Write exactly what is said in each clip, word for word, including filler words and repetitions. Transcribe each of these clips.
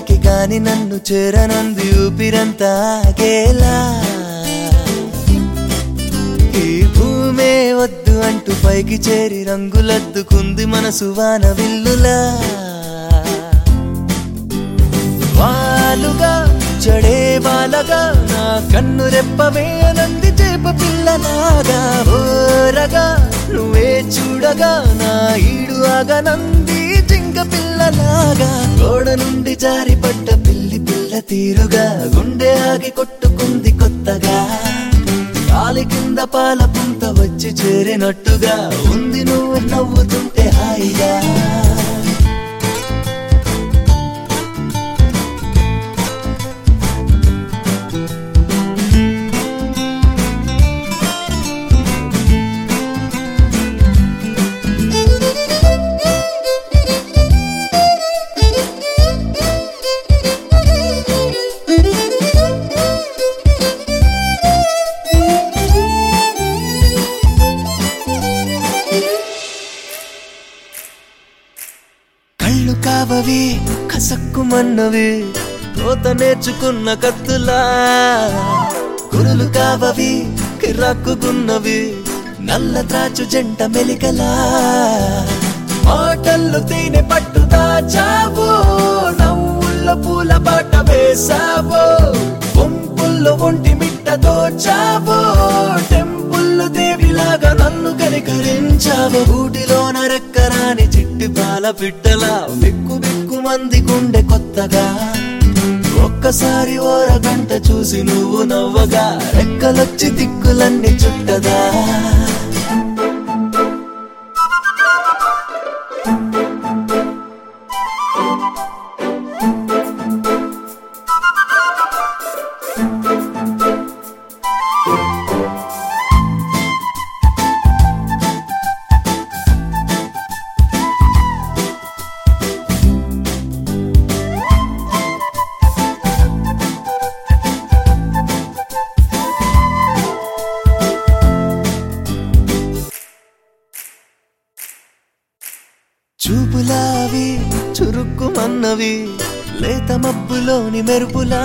తాకి గాని నన్ను చేరనంది ఊపిరంతా ఆగేలా ఈ భూమే వద్దు అంటూ పైకి చేరి రంగులద్దుకుంది మనసు వాన విల్లులా వాలుగా చడే వాలగా నా కన్ను రెప్పవే నంది చేప పిల్లలాగా ఓరగా నువ్వే చూడగా నా ఈడు ఆగా నంది జింక పిల్లలాగా గోడ నుండి జారి పడ్డ పిల్లి పిల్ల తీరుగా గుండె ఆగి కొట్టుకుంది కొత్తగా కాలి కింద పాల పుంత వచ్చి చేరినట్టుగా ఉంది నువ్వు నవ్వుతుంటే హాయిగా కళ్ళు కావవి కసక్కుమన్నవి కోత నేర్చుకున్న కత్తులా గురులు కావవి కిరాక్కున్నవి నల్ల త్రాచు జంట మెలికలా మాటల్లో తేనె పట్టు దాచావో నవ్వుల్లో పూల బాట వేసావో గుంపుల్లో ఒంటి మిట్ట దోచావో టెంపుల్లో దేవిలాగా నన్ను కనికరించావు ఊటిలోన రెక్కరాని చిట్టి పాల పిట్టలా బిక్కు బిక్కు మంది గుండె కొత్తగా ఒక్కసారి ఓరగంట చూసి నువ్వు నవ్వగా రెక్కలొచ్చి దిక్కులన్నీ చుట్టదా చూపులావి చురుక్కుమన్నవి లేత మబ్బులోని మెరుపులా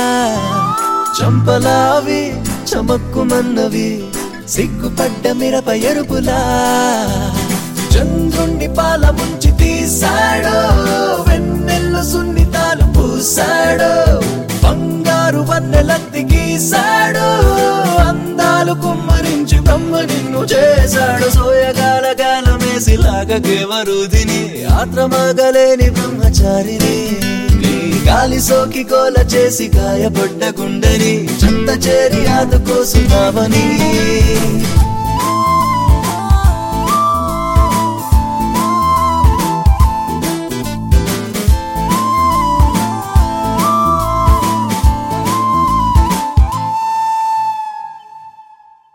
చంపలావి చమక్కుమన్నవి సిగ్గుపడ్డ మిరప ఎరుపులా చంద్రుణ్ణి పాల ముంచి తీసాడో వెన్నెల్లు సున్నితాలు పూసాడో బంగారు వన్నెలత్తి గీసాడో అందాలు కుమ్మరించి బ్రహ్మ నిన్ను చేశాడు సోయగాల గాలమేసి లాగకేవరుదిని ఆత్రమాగలేని బ్రహ్మచారిని నీ గాలి సోకి కోల చేసి గాయపడ్డ గుండెని చెంత చేరి ఆదుకోసున్నావని